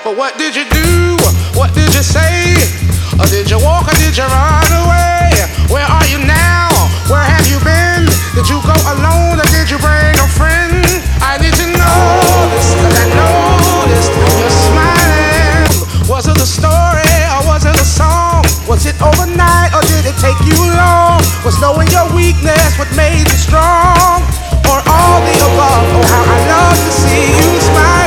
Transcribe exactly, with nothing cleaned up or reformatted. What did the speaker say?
What did you do? What did you say? Or did you walk or did you run away? Where are you now? Where have you been? Did you go alone or did you bring a friend? I need to know this, cause I noticed you're smiling. Was it a story or was it a song? Was it overnight or did it take you long? Was knowing your weakness what made you strong? Or all the above? Oh, how I love to see you smile.